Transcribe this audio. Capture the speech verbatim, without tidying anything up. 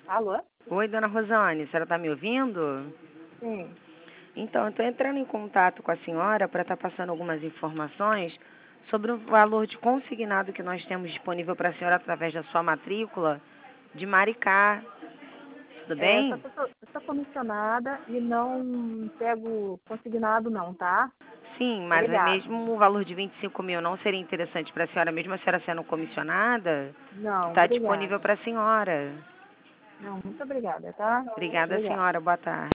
Alô? Oi, dona Rosane, a senhora está me ouvindo? Sim. Então, eu estou entrando em contato com a senhora para estar passando algumas informações sobre o valor de consignado que nós temos disponível para a senhora através da sua matrícula de Maricá. Tudo É, só bem? que eu sou, eu sou comissionada e não pego consignado não, tá? Sim, mas é Obrigada. mesmo o valor de vinte e cinco mil não seria interessante para a senhora, mesmo a senhora sendo comissionada, que Não, está disponível obrigada. para a senhora. Não, muito obrigada, tá? Obrigada, Obrigada. senhora. Boa tarde.